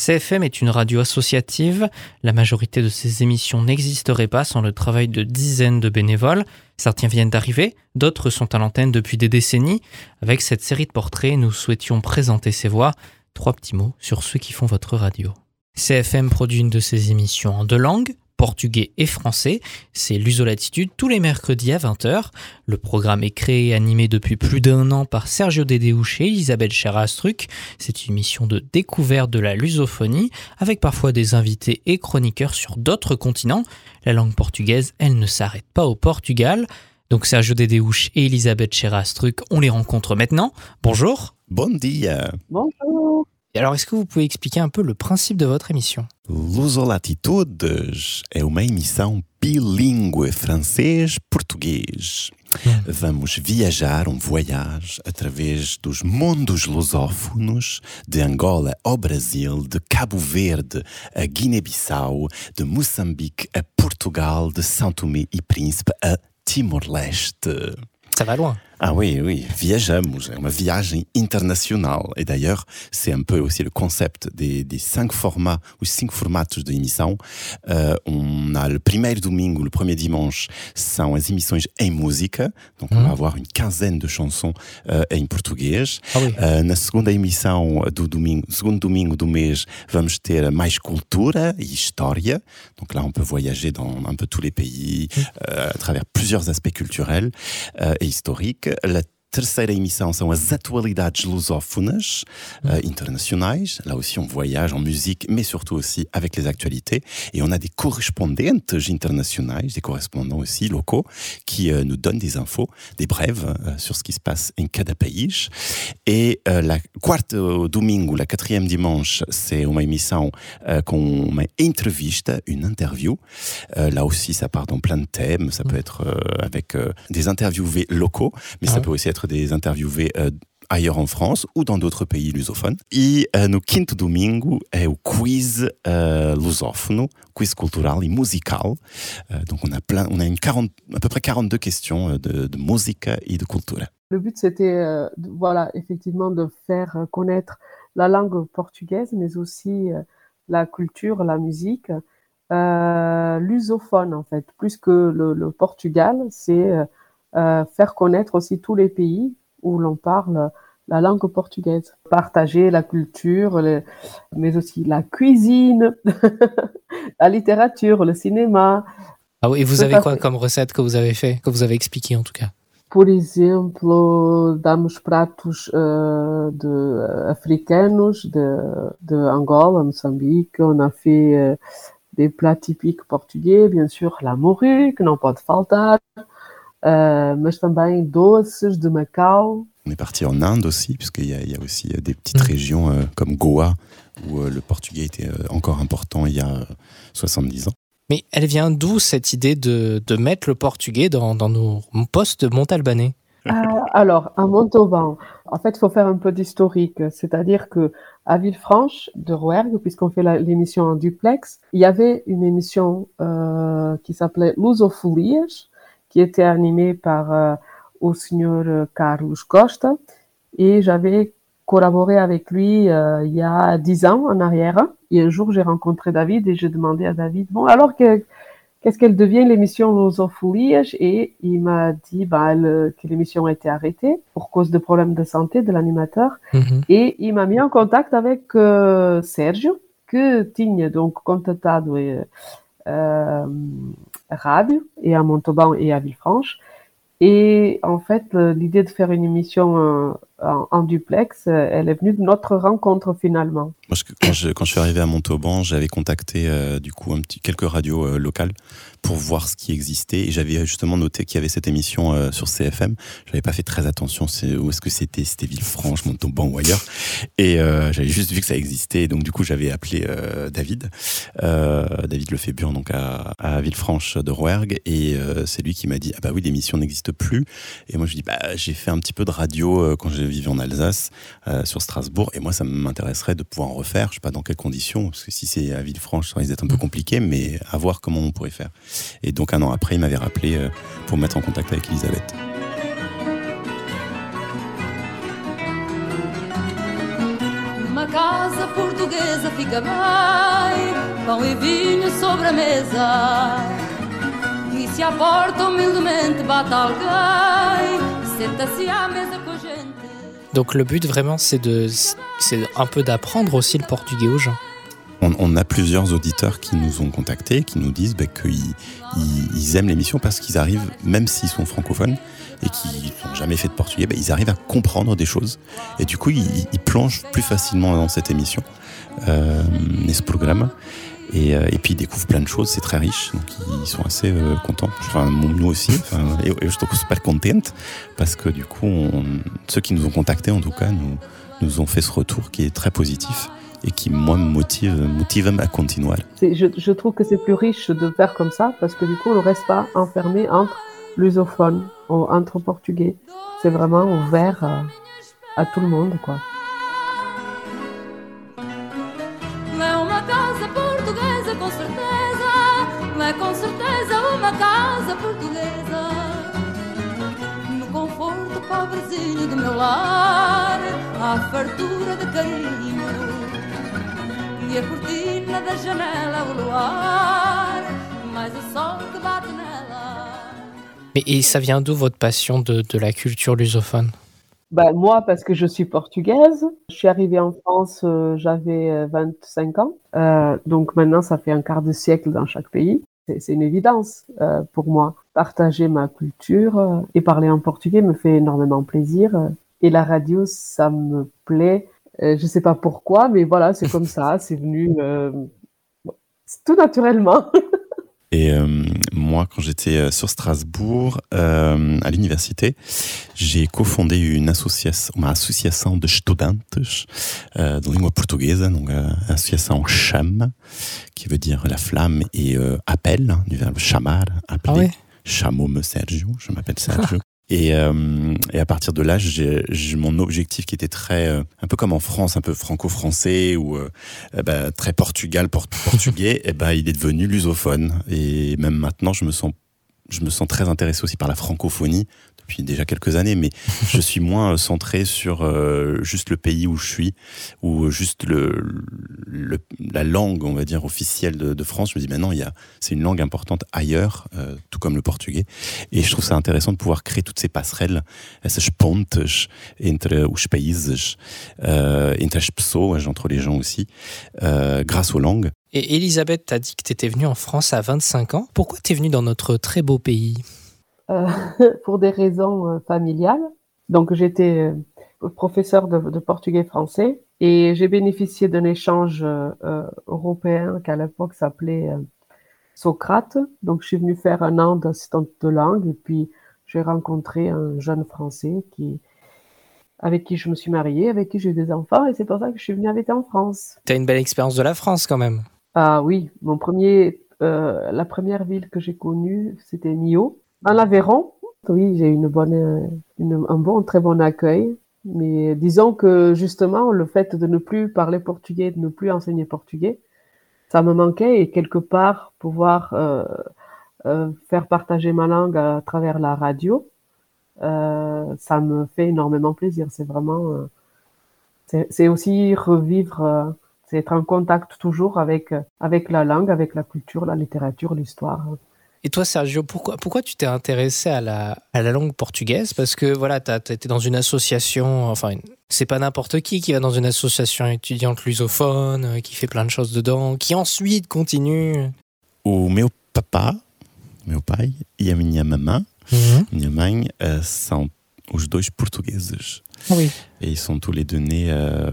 CFM est une radio associative. La majorité de ces émissions n'existeraient pas sans le travail de dizaines de bénévoles. Certains viennent d'arriver, d'autres sont à l'antenne depuis des décennies. Avec cette série de portraits, nous souhaitions présenter ces voix. 3 petits mots sur ceux qui font votre radio. CFM produit une de ses émissions en 2 langues, portugais et français. C'est l'Uso-Latitude tous les mercredis à 20h. Le programme est créé et animé depuis plus d'1 an par Sergio Dedeuch et Elisabeth Schera-Struck. C'est une émission de découverte de la lusophonie avec parfois des invités et chroniqueurs sur d'autres continents. La langue portugaise, elle ne s'arrête pas au Portugal. Donc Sergio Dedeuch et Elisabeth Schera-Struck, on les rencontre maintenant. Bonjour. Bom dia. Bonjour. Alors, est-ce que vous pouvez expliquer un peu le principe de votre émission? Luso-Latitudes é uma emissão bilíngue francês-português. Vamos viajar voyage através dos mundos lusófonos, de Angola ao Brasil, de Cabo Verde a Guiné-Bissau, de Moçambique a Portugal, de São Tomé e Príncipe a Timor-Leste. Ça va loin. Ah oui, viajamos, é uma viagem internacional. Et d'ailleurs, c'est un peu aussi le concept des 5 formats, os 5 formatos de emissão. On a le primeiro domingo, le premier dimanche, são as emissões em música. Donc, on va avoir une quinzaine de chansons em português. Ah oui. Na segunda emissão do domingo, segundo domingo do mês, vamos ter mais cultura e história. Donc là, on peut voyager dans un peu tous les pays, à travers plusieurs aspects culturels et historiques. La terceira emissão são as atualidades lusófonas internacionais. Là aussi, on voyage en musique, mais surtout aussi avec les actualités. Et on a des correspondentes internationais, des correspondants aussi locaux, qui nous donnent des infos, des brèves sur ce qui se passe em cada país. Et la quarto domingo, la quatrième dimanche, c'est uma emissão com uma entrevista, une interview. Là aussi, ça part dans plein de thèmes. Ça peut être avec des interviewés locaux, mais ça peut aussi être des interviewés ailleurs en France ou dans d'autres pays lusophones. E no quinto domingo é o quiz lusófono, quiz cultural et musical. Donc on a à peu près 42 questions de musica et de cultura. Le but, c'était effectivement de faire connaître la langue portugaise, mais aussi la culture, la musique lusophone, en fait. Plus que le Portugal, c'est faire connaître aussi tous les pays où l'on parle la langue portugaise. Partager la culture, mais aussi la cuisine, la littérature, le cinéma. Ah oui, et vous avez quoi comme recette que vous avez fait, que vous avez expliqué en tout cas? Por exemplo, damos pratos africanos de Angola, Moçambique. On a fait des plats typiques portugais, bien sûr, la morue, que não pode faltar. Mais também doces de Macau. On est parti en Inde aussi, puisqu'il y a aussi des petites régions comme Goa, où le portugais était encore important il y a 70 ans. Mais elle vient d'où cette idée de mettre le portugais dans nos postes montalbanais? Alors, à Montauban, en fait, il faut faire un peu d'historique. C'est-à-dire que à Villefranche de Rouergue, puisqu'on fait l'émission en duplex, il y avait une émission qui s'appelait Lusofolias, qui était animée par o senhor Carlos Costa, et j'avais collaboré avec lui il y a 10 ans en arrière. Et un jour, j'ai rencontré David et j'ai demandé à David, bon, alors qu'est-ce qu'elle devient l'émission Lusofolias? Et il m'a dit que l'émission a été arrêtée pour cause de problèmes de santé de l'animateur. Et il m'a mis en contact avec Sergio, que tinha donc contatado rádio, et à Montauban et à Villefranche. Et en fait, l'idée de faire une émission en duplex, elle est venue de notre rencontre finalement. Moi, quand je suis arrivé à Montauban, j'avais contacté quelques radios locales pour voir ce qui existait, et j'avais justement noté qu'il y avait cette émission sur CFM. J'avais pas fait très attention où est-ce que c'était Villefranche, Montauban ou ailleurs, et j'avais juste vu que ça existait, et donc du coup j'avais appelé David Lefébure, donc à Villefranche de Rouergue, et c'est lui qui m'a dit oui, l'émission n'existe plus. Et moi je dis j'ai fait un petit peu de radio quand je vivais en Alsace, sur Strasbourg, et moi ça m'intéresserait de pouvoir en refaire. Je sais pas dans quelles conditions, parce que si c'est à Villefranche ça risque d'être un peu compliqué, mais à voir comment on pourrait faire. Et donc 1 an après, il m'avait rappelé pour me mettre en contact avec Elisabeth. Uma casa portuguesa fica bem, pão e vinho sobre a mesa. E se à porta humildemente bate alguém, senta-se à mesa com a gente. Donc le but vraiment c'est un peu d'apprendre aussi le portugais aux gens. On a plusieurs auditeurs qui nous ont contactés, qui nous disent qu'ils aiment l'émission parce qu'ils arrivent, même s'ils sont francophones et qu'ils n'ont jamais fait de portugais, ils arrivent à comprendre des choses. Et du coup, ils plongent plus facilement dans cette émission, ce programme. Et puis ils découvrent plein de choses, c'est très riche, donc ils sont assez contents. Enfin, nous aussi, je suis super contente parce que du coup, ceux qui nous ont contactés, en tout cas, nous ont fait ce retour qui est très positif. Et qui, moi, me motive à continuer. Je trouve que c'est plus riche de faire comme ça, parce que du coup, on ne reste pas enfermé entre lusophones, entre portugais. C'est vraiment ouvert à tout le monde, quoi. Uma casa portuguesa, com certeza uma casa portuguesa. No conforto pobrezinho do meu lar, há fartura de carinho. E a cortina da janela, o luar, mais o sol que bate nela. Et ça vient d'où votre passion de la culture lusophone? Moi, parce que je suis portugaise. Je suis arrivée en France, j'avais 25 ans. Donc maintenant, ça fait un quart de siècle dans chaque pays. C'est une évidence pour moi. Partager ma culture et parler en portugais me fait énormément plaisir. Et la radio, ça me plaît. Je sais pas pourquoi, mais voilà, c'est comme ça, c'est venu tout naturellement. Et moi, quand j'étais sur Strasbourg, à l'université, j'ai cofondé une association de estudantes de língua portuguesa, donc association CHAM, qui veut dire la flamme, et appel, du verbe chamar, appeler. Ah ouais. Chamo-me Sergio, je m'appelle Sergio. Et à partir de là, j'ai mon objectif qui était très, un peu comme en France, un peu franco-français ou très portugais, il est devenu lusophone. Et même maintenant, je me sens très intéressé aussi par la francophonie depuis déjà quelques années, mais je suis moins centré sur juste le pays où je suis, ou juste la langue, on va dire, officielle de France. Je me dis maintenant, c'est une langue importante ailleurs, tout comme le portugais. Et je trouve ça intéressant de pouvoir créer toutes ces passerelles, essas pontes entre os países, entre as pessoas, entre les gens aussi, grâce aux langues. Et Elisabeth, t'as dit que t'étais venue en France à 25 ans. Pourquoi t'es venue dans notre très beau pays? Pour des raisons familiales. Donc j'étais professeure de portugais français et j'ai bénéficié d'un échange européen qui à l'époque s'appelait Socrate. Donc je suis venue faire 1 an d'assistante de langue et puis j'ai rencontré un jeune Français avec qui je me suis mariée, avec qui j'ai eu des enfants et c'est pour ça que je suis venue habiter en France. T'as une belle expérience de la France quand même. Ah oui, la première ville que j'ai connue, c'était Millau. En Aveyron, oui, j'ai eu un très bon accueil. Mais disons que justement, le fait de ne plus parler portugais, de ne plus enseigner portugais, ça me manquait et quelque part pouvoir faire partager ma langue à travers la radio, ça me fait énormément plaisir. C'est vraiment, c'est aussi revivre, c'est être en contact toujours avec la langue, avec la culture, la littérature, l'histoire. Et toi, Sergio, pourquoi tu t'es intéressé à la langue portugaise? Parce que voilà, t'as été dans une association, c'est pas n'importe qui va dans une association étudiante lusophone, qui fait plein de choses dedans, qui ensuite continue. O meu pai e a minha mamã, minha mãe, são os dois portugueses. Ah oui. Et ils sont tous les deux nés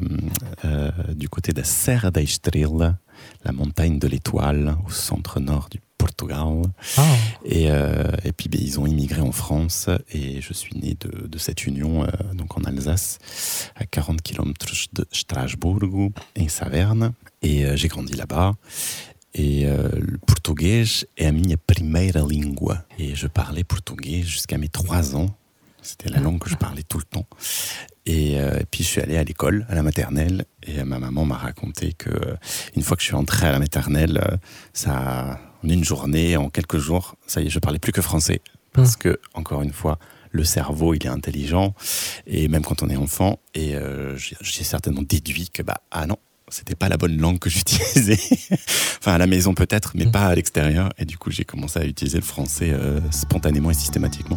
du côté da Serra da Estrela, la montagne de l'étoile, au centre-nord du Portugal. Ah. Et puis ils ont immigré en France et je suis né de cette union donc en Alsace, à 40 km de Strasbourg, en Saverne. Et j'ai grandi là-bas. Et le portugais est a minha primeira língua. Et je parlais portugais jusqu'à mes 3 ans. C'était la langue que je parlais tout le temps. Et puis je suis allé à l'école, à la maternelle, et ma maman m'a raconté que une fois que je suis entré à la maternelle, en une journée, en quelques jours, ça y est, je parlais plus que français. Parce que, encore une fois, le cerveau, il est intelligent, et même quand on est enfant, et j'ai certainement déduit que, non, c'était pas la bonne langue que j'utilisais. Enfin, à la maison peut-être, mais pas à l'extérieur. Et du coup, j'ai commencé à utiliser le français spontanément et systématiquement.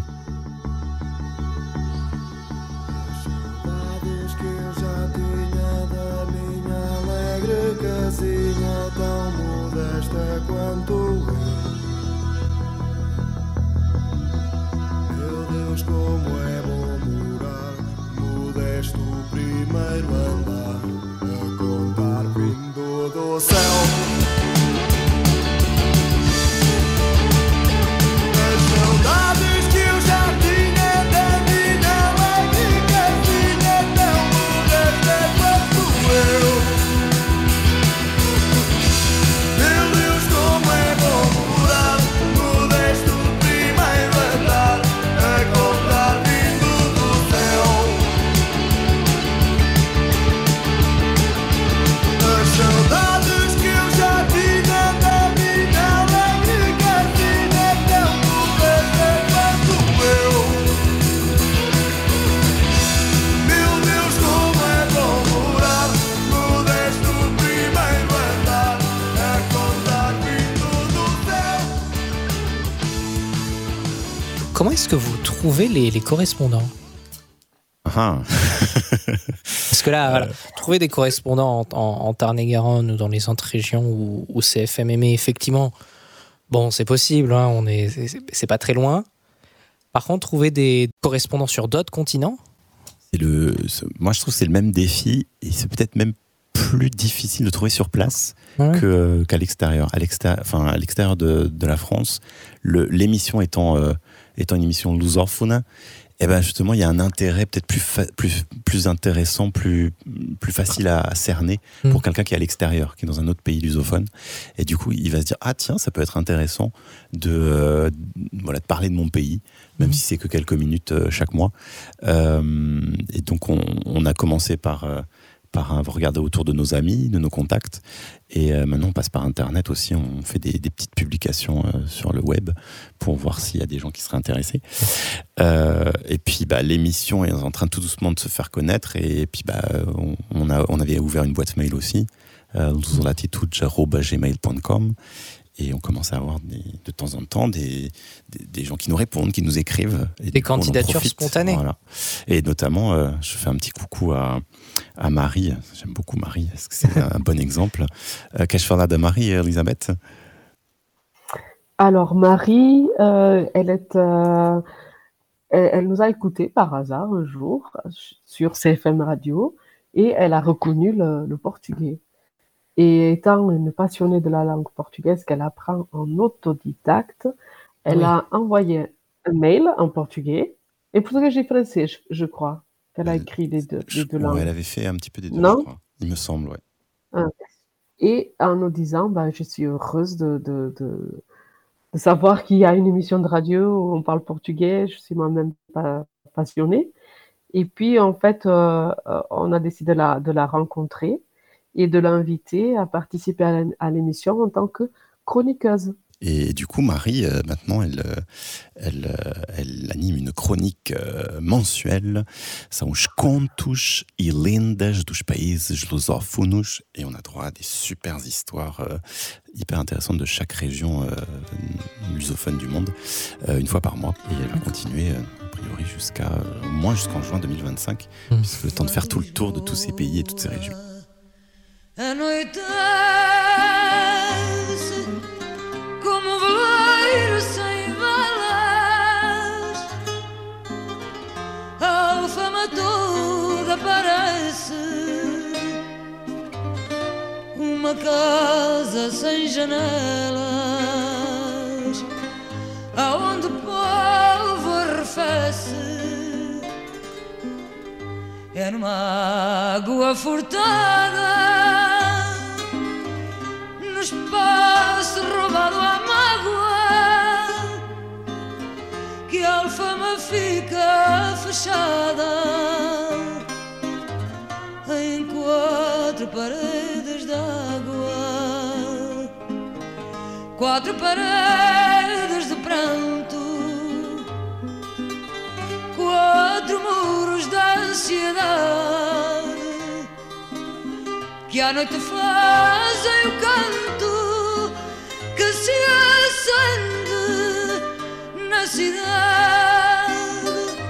Comment est-ce que vous trouvez les correspondants ? Ah. Parce que là, voilà, trouver des correspondants en Tarn-et-Garonne ou dans les autres régions où CFM émet, effectivement, bon, c'est possible, hein, c'est pas très loin. Par contre, trouver des correspondants sur d'autres continents ? Moi, je trouve que c'est le même défi, et c'est peut-être même plus difficile de trouver sur place qu'à l'extérieur. À l'extérieur de la France, l'émission étant une émission lusophone, et ben justement, il y a un intérêt peut-être plus intéressant, plus facile à cerner pour quelqu'un qui est à l'extérieur, qui est dans un autre pays lusophone. Et du coup, il va se dire, ah tiens, ça peut être intéressant de parler de mon pays, même si c'est que quelques minutes chaque mois. Et donc, on a commencé par regarder autour de nos amis, de nos contacts. Et maintenant, on passe par Internet aussi. On fait des petites publications sur le web pour voir s'il y a des gens qui seraient intéressés. Et puis, l'émission est en train tout doucement de se faire connaître. Et puis, on avait ouvert une boîte mail aussi, latitude@gmail.com. Et on commence à avoir de temps en temps des gens qui nous répondent, qui nous écrivent. Et des candidatures spontanées. Voilà. Et notamment, je fais un petit coucou à Marie. J'aime beaucoup Marie, parce que c'est un bon exemple. Qu'est-ce que de Marie, Elisabeth ? Alors, Marie, elle nous a écoutés par hasard un jour sur CFM Radio, et elle a reconnu le portugais. Et étant une passionnée de la langue portugaise qu'elle apprend en autodidacte, elle a envoyé un mail en portugais et portugais et français, je crois, qu'elle a écrit les deux langues. Elle avait fait un petit peu des deux, non, je crois. Il me semble, ouais. Et en nous disant, je suis heureuse de savoir qu'il y a une émission de radio où on parle portugais, je suis moi-même passionnée. Et puis, en fait, on a décidé de la rencontrer et de l'inviter à participer à l'émission en tant que chroniqueuse. Et du coup, Marie, maintenant, elle anime une chronique mensuelle. São os contos e lendas dos países lusófonos. Et on a droit à des super histoires hyper intéressantes de chaque région lusophone du monde, une fois par mois. Et elle va continuer, a priori, au moins jusqu'en juin 2025, puisque le temps de faire tout le tour de tous ces pays et toutes ces régions. Anoitece como um veleiro sem velas, a alfama toda parece uma casa sem janelas, aonde o povo arrefece. É numa água furtada, no espaço roubado à mágoa, que a alfama fica fechada em quatro paredes d'água, quatro paredes de pranto, quatro muros da ansiedade que à noite fazem o canto que se acende na cidade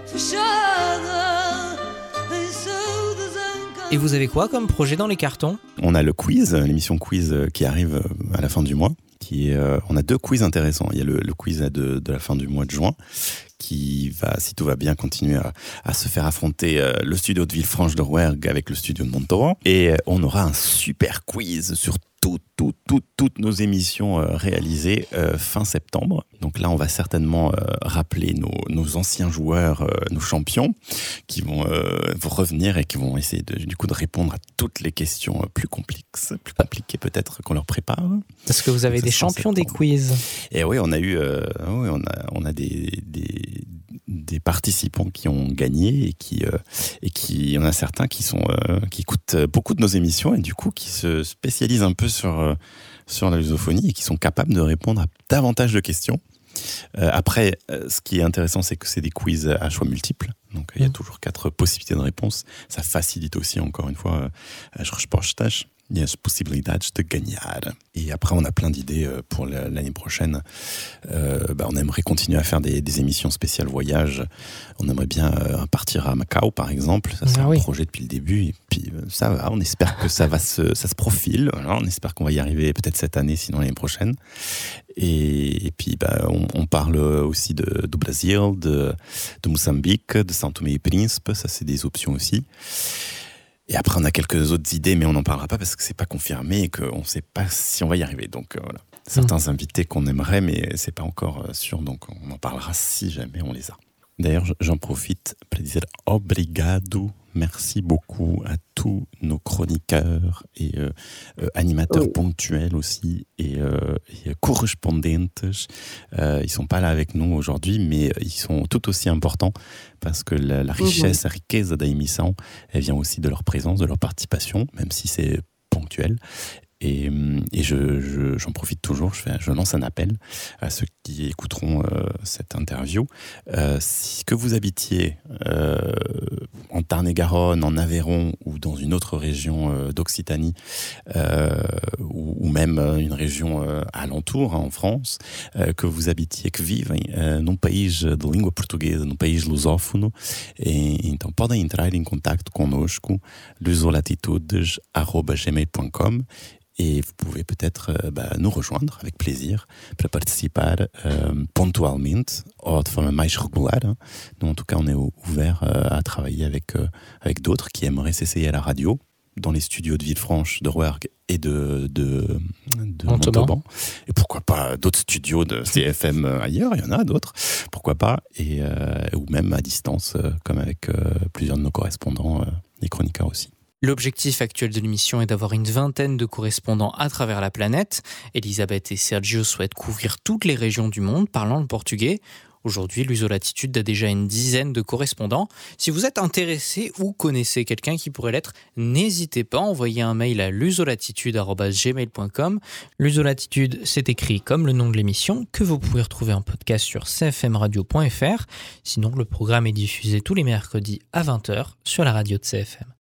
fechada em seu desencanto. Et vous avez quoi comme projet dans les cartons? On a le quiz, l'émission quiz qui arrive à la fin du mois. On a 2 quiz intéressants. Il y a le quiz de la fin du mois de juin qui va, si tout va bien, continuer à se faire affronter le studio de Villefranche de Rouergue avec le studio de Montauban. Et on aura un super quiz sur toutes nos émissions réalisées fin septembre. Donc là, on va certainement rappeler nos anciens joueurs, nos champions, qui vont revenir et qui vont essayer du coup de répondre à toutes les questions plus compliquées peut-être qu'on leur prépare. Parce que vous avez des champions des quiz. Et oui, on a eu, on a des participants qui ont gagné et qui il y en a certains qui écoutent beaucoup de nos émissions et du coup qui se spécialisent un peu sur la lusophonie et qui sont capables de répondre à davantage de questions. Après, ce qui est intéressant, c'est que c'est des quiz à choix multiples. Donc, il y a toujours 4 possibilités de réponse. Ça facilite aussi, encore une fois, as respostas. Il y a possibilidades de gagner. Et après, on a plein d'idées pour l'année prochaine. On aimerait continuer à faire des émissions spéciales voyage. On aimerait bien partir à Macao, par exemple. Ça, c'est un projet depuis le début. Et puis, ça va. On espère que ça se profile. Voilà, on espère qu'on va y arriver peut-être cette année, sinon l'année prochaine. Et puis, on parle aussi du Brésil, de Mozambique, de São Tomé et Príncipe. Ça, c'est des options aussi. Et après, on a quelques autres idées, mais on n'en parlera pas parce que c'est pas confirmé et qu'on ne sait pas si on va y arriver. Donc voilà, certains invités qu'on aimerait, mais c'est pas encore sûr. Donc on en parlera si jamais on les a. D'ailleurs, j'en profite pour dire obrigado, merci beaucoup à tous nos chroniqueurs et animateurs ponctuels aussi et correspondentes. Ils sont pas là avec nous aujourd'hui, mais ils sont tout aussi importants parce que la richesse, la riqueza da emissão, elle vient aussi de leur présence, de leur participation, même si c'est ponctuel. Et j'en profite toujours, je lance un appel à ceux qui écouteront cette interview. Si que vous habitiez en Tarn-et-Garonne, en Aveyron ou dans une autre région d'Occitanie, ou même une région alentour en France, que vous habitiez, que vivem num país de língua portuguesa, num país lusófono, então podem entrar em contato conosco, lusolatitudes@gmail.com. Et vous pouvez peut-être nous rejoindre avec plaisir para participar pontualmente ou de forma mais regular. Nous, en tout cas, on est ouvert à travailler avec d'autres qui aimeraient s'essayer à la radio dans les studios de Villefranche, de Rouergue et de Montauban. Et pourquoi pas d'autres studios de CFM ailleurs, il y en a d'autres, pourquoi pas, ou même à distance, comme avec plusieurs de nos correspondants, les chroniqueurs aussi. L'objectif actuel de l'émission est d'avoir une 20aine de correspondants à travers la planète. Elisabeth et Sergio souhaitent couvrir toutes les régions du monde parlant le portugais. Aujourd'hui, Lusolatitude a déjà une 10aine de correspondants. Si vous êtes intéressé ou connaissez quelqu'un qui pourrait l'être, n'hésitez pas à envoyer un mail à lusolatitude@gmail.com. Lusolatitude, c'est écrit comme le nom de l'émission, que vous pouvez retrouver en podcast sur cfmradio.fr. Sinon, le programme est diffusé tous les mercredis à 20h sur la radio de CFM.